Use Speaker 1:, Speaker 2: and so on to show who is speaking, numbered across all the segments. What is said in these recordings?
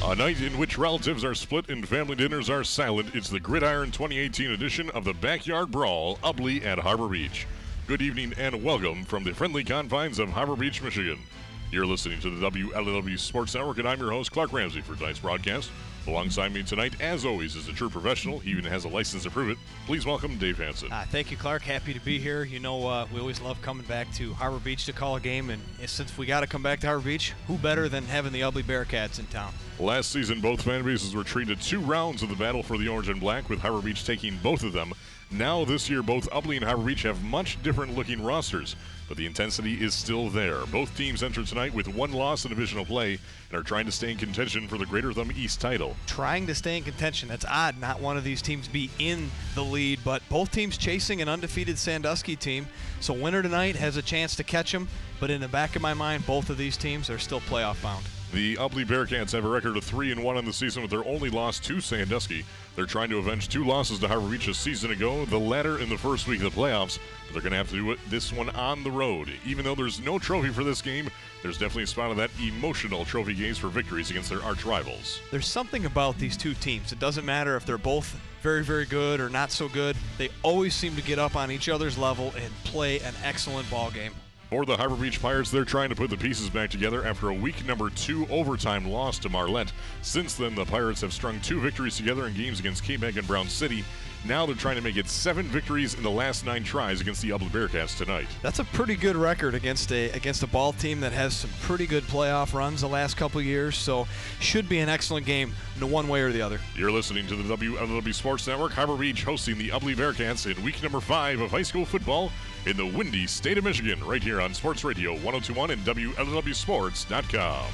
Speaker 1: A night in which relatives are split and family dinners are silent. It's the Gridiron 2018 edition of the Backyard Brawl, Ubly at Harbor Beach. Good evening and welcome from the friendly confines of Harbor Beach, Michigan. You're listening to the WLW Sports Network, and I'm your host, Clark Ramsey, for tonight's broadcast. Alongside me tonight, as always, is a true professional. He even has a license to prove it. Please welcome Dave Hansen.
Speaker 2: Thank you, Clark. Happy to be here. You know, we always love coming back to Harbor Beach to call a game, and since we got to come back to Harbor Beach, who better than having the Ubly Bearcats in town?
Speaker 1: Last season, both fan bases were treated 2 rounds of the battle for the orange and black, with Harbor Beach taking both of them. Now, this year, both Ubly and Harbor Beach have much different-looking rosters, but the intensity is still there. Both teams enter tonight with 1 loss in divisional play and are trying to stay in contention for the Greater Thumb East title.
Speaker 2: Trying to stay in contention. That's odd, not one of these teams be in the lead, but both teams chasing an undefeated Sandusky team, so winner tonight has a chance to catch them, but in the back of my mind, both of these teams are still playoff bound.
Speaker 1: The Ubly Bearcats have a record of 3-1 in the season with their only loss to Sandusky. They're trying to avenge 2 losses to Harbor Beach a season ago, the latter in the first week of the playoffs, but they're going to have to do this one on the road. Even though there's no trophy for this game, there's definitely a spot of that emotional trophy games for victories against their arch rivals.
Speaker 2: There's something about these two teams. It doesn't matter if they're both very, very good or not so good. They always seem to get up on each other's level and play an excellent ball game.
Speaker 1: For the Harbor Beach Pirates, they're trying to put the pieces back together after a week number 2 overtime loss to Marlette. Since then, the Pirates have strung 2 victories together in games against K-Mag and Brown City. Now they're trying to make it 7 victories in the last 9 tries against the Ubly Bearcats tonight.
Speaker 2: That's a pretty good record against a ball team that has some pretty good playoff runs the last couple of years, so should be an excellent game in one way or the other.
Speaker 1: You're listening to the WLW Sports Network. Harbor Beach hosting the Ubly Bearcats in week number 5 of high school football in the windy state of Michigan, right here on Sports Radio 1021 and WLWSports.com.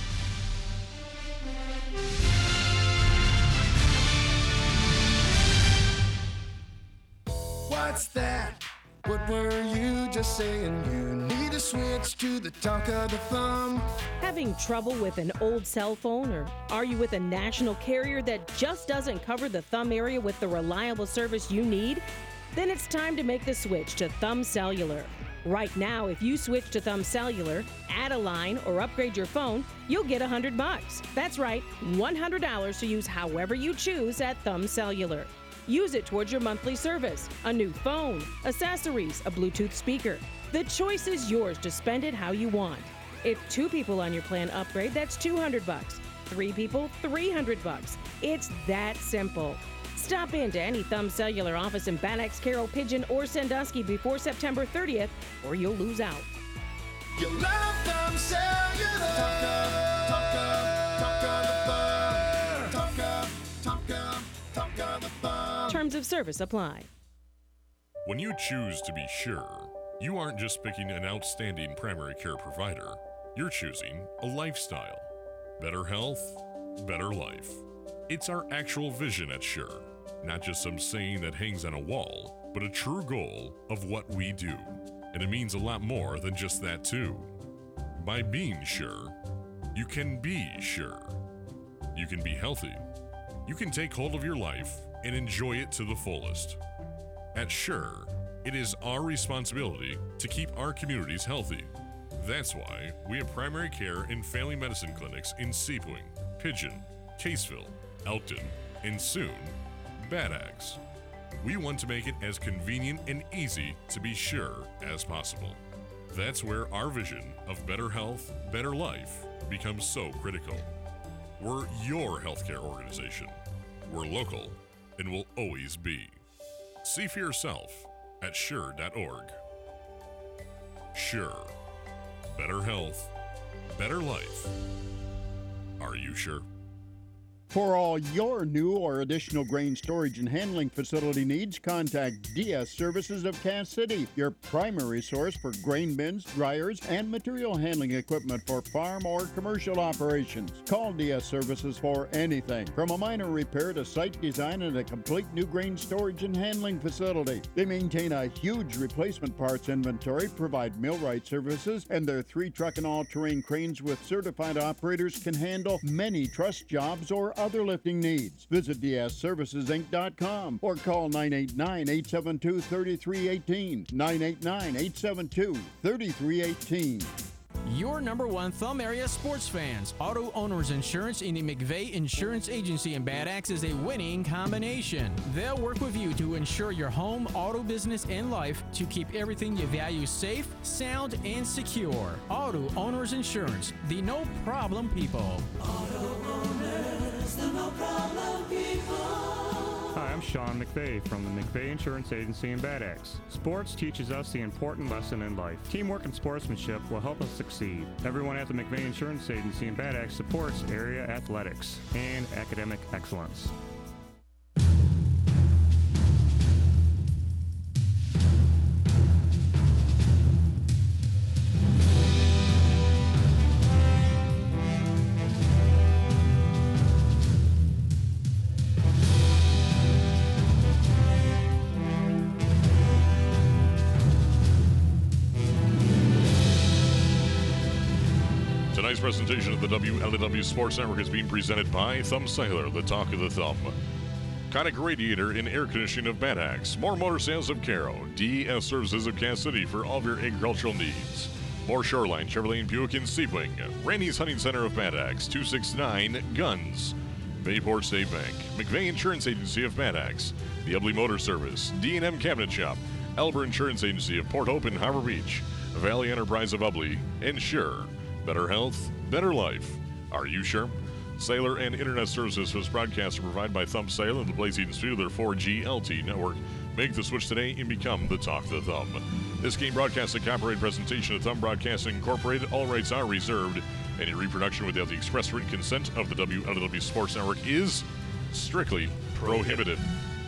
Speaker 3: What's that? What were you just saying? You need to switch to the Talk of the Thumb.
Speaker 4: Having trouble with an old cell phone, or are you with a national carrier that just doesn't cover the thumb area with the reliable service you need? Then it's time to make the switch to Thumb Cellular. Right now, if you switch to Thumb Cellular, add a line, or upgrade your phone, you'll get $100. That's right, $100 to use however you choose at Thumb Cellular. Use it towards your monthly service, a new phone, accessories, a Bluetooth speaker. The choice is yours to spend it how you want. If 2 people on your plan upgrade, that's $200. 3 people, $300. It's that simple. Stop in to any Thumb Cellular office in Bannax, Carroll, Pigeon, or Sandusky before September 30th, or you'll lose out.
Speaker 3: You love Thumb Cellular. Talk of the Thumb.
Speaker 4: Terms of service apply.
Speaker 1: When you choose to be sure, you aren't just picking an outstanding primary care provider. You're choosing a lifestyle. Better health, better life. It's our actual vision at Sure. Not just some saying that hangs on a wall, but a true goal of what we do. And it means a lot more than just that too. By being sure, you can be sure. You can be healthy. You can take hold of your life and enjoy it to the fullest. At Sure, it is our responsibility to keep our communities healthy. That's why we have primary care and family medicine clinics in Seepwing, Pigeon, Caseville, Elkton, and soon, Bad Axe. We want to make it as convenient and easy to be sure as possible. That's where our vision of better health, better life becomes so critical. We're your healthcare organization. We're local and will always be. See for yourself at sure.org. Sure. Better health, better life. Are you sure?
Speaker 5: For all your new or additional grain storage and handling facility needs, contact DS Services of Cass City, your primary source for grain bins, dryers, and material handling equipment for farm or commercial operations. Call DS Services for anything, from a minor repair to site design and a complete new grain storage and handling facility. They maintain a huge replacement parts inventory, provide millwright services, and their 3-truck and all-terrain cranes with certified operators can handle many truss jobs or other lifting needs. Visit dsservicesinc.com or call 989-872-3318. 989-872-3318.
Speaker 6: Your number one Thumb area sports fans. Auto Owners Insurance in the McVeigh Insurance Agency in Bad Axe is a winning combination. They'll work with you to ensure your home, auto business, and life to keep everything you value safe, sound, and secure. Auto Owners Insurance, the no problem people.
Speaker 7: Auto Owners, the no problem people.
Speaker 8: Hi, I'm Sean McVeigh from the McVeigh Insurance Agency in Bad Axe. Sports teaches us the important lesson in life. Teamwork and sportsmanship will help us succeed. Everyone at the McVeigh Insurance Agency in Bad Axe supports area athletics and academic excellence.
Speaker 1: Tonight's presentation of the WLW Sports Network is being presented by Thumb Sailor, the talk of the thumb. Koenig Radiator and Air Conditioning of Bad Axe. More Motor Sales of Caro. DES Services of Cass City for all of your agricultural needs. More Shoreline, Chevrolet and Buick in Sebring. Randy's Hunting Center of Bad Axe. 269 Guns. Bayport State Bank. McVeigh Insurance Agency of Bad Axe. The Ubley Motor Service. D&M Cabinet Shop. Elber Insurance Agency of Port Hope and Harbor Beach. Valley Enterprise of Ubley. Ensure. Better health, better life. Are you sure? Sailor and Internet Services for this broadcast are provided by Thumb Sailor and the Blazing Speed of their 4G LTE network. Make the switch today and become the talk of the thumb. This game broadcasts a copyright presentation of Thumb Broadcasting Incorporated. All rights are reserved. Any reproduction without the express written consent of the WLW Sports Network is strictly prohibited.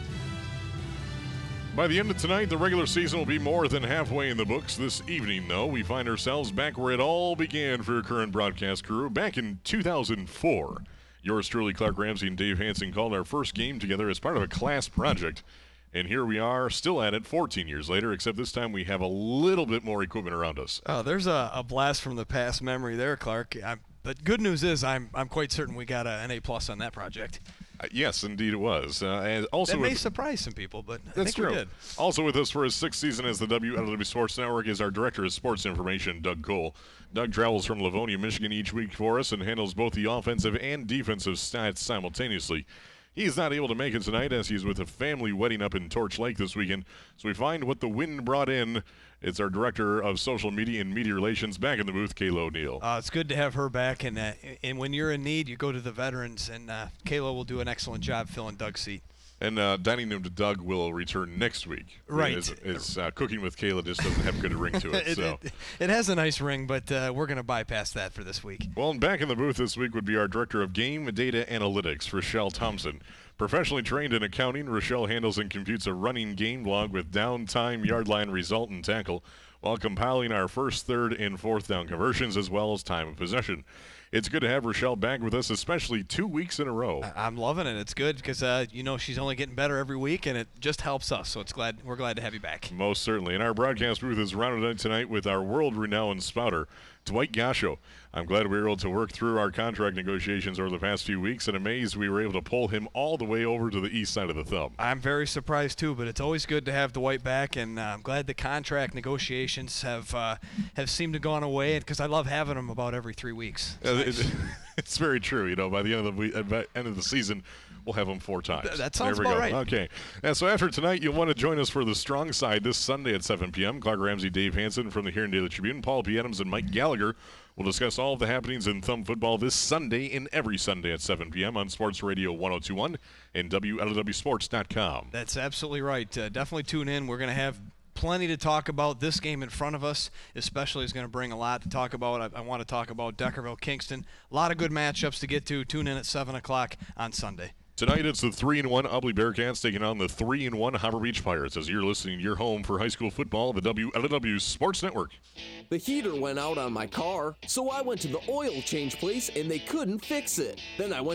Speaker 1: By the end of tonight, the regular season will be more than halfway in the books. This evening, though, we find ourselves back where it all began for your current broadcast crew, back in 2004. Yours truly, Clark Ramsey and Dave Hansen, called our first game together as part of a class project. And here we are, still at it 14 years later, except this time we have a little bit more equipment around us.
Speaker 2: Oh, there's a blast from the past memory there, Clark. But good news is I'm quite certain we got an A+ on that project.
Speaker 1: Yes, indeed it was. And also
Speaker 2: that may surprise some people, but I think
Speaker 1: true.
Speaker 2: we did.
Speaker 1: Also with us for his sixth season as the WLW Sports Network is our Director of Sports Information, Doug Cole. Doug travels from Livonia, Michigan each week for us and handles both the offensive and defensive stats simultaneously. He's not able to make it tonight as he's with a family wedding up in Torch Lake this weekend. So we find what the wind brought in. It's our Director of Social Media and Media Relations back in the booth, Kayla O'Neill.
Speaker 2: It's good to have her back, and when you're in need, you go to the veterans, and Kayla will do an excellent job filling Doug's seat.
Speaker 1: And Dining Room to Doug will return next week.
Speaker 2: Right.
Speaker 1: It's Cooking with Kayla just doesn't have a good ring to it.
Speaker 2: It has a nice ring, but we're going to bypass that for this week.
Speaker 1: Well, and back in the booth this week would be our Director of Game Data Analytics, Rochelle Thompson. Professionally trained in accounting, Rochelle handles and computes a running game log with downtime, yard line, result, and tackle, while compiling our first, third, and fourth down conversions as well as time of possession. It's good to have Rochelle back with us, especially 2 weeks in a row.
Speaker 2: I'm loving it. It's good because, she's only getting better every week, and it just helps us. So we're glad to have you back.
Speaker 1: Most certainly. And our broadcast booth is rounded out tonight with our world-renowned spouter, Dwight Gasho. I'm glad we were able to work through our contract negotiations over the past few weeks and amazed we were able to pull him all the way over to the east side of the thumb.
Speaker 2: I'm very surprised, too, but it's always good to have Dwight back, and I'm glad the contract negotiations have seemed to gone away because I love having them about every 3 weeks.
Speaker 1: It's very true. By the end of the season, we'll have them 4 times.
Speaker 2: That sounds about right.
Speaker 1: Okay. And so after tonight, you'll want to join us for the Strong Side this Sunday at 7 p.m. Clark Ramsey, Dave Hansen from the Huron Daily Tribune, Paul P. Adams, and Mike Gallagher will discuss all of the happenings in Thumb football this Sunday and every Sunday at 7 p.m. on Sports Radio 102.1 and WLWSports.com.
Speaker 2: That's absolutely right. Definitely tune in. We're going to have plenty to talk about. This game in front of us especially is going to bring a lot to talk about. I want to talk about Deckerville-Kingston. A lot of good matchups to get to. Tune in at 7 o'clock on Sunday.
Speaker 1: Tonight it's the 3-1 Ubley Bearcats taking on the 3-1 Harbor Beach Pirates as you're listening to your home for high school football, the WLW Sports Network.
Speaker 9: The heater went out on my car, so I went to the oil change place and they couldn't fix it. Then I went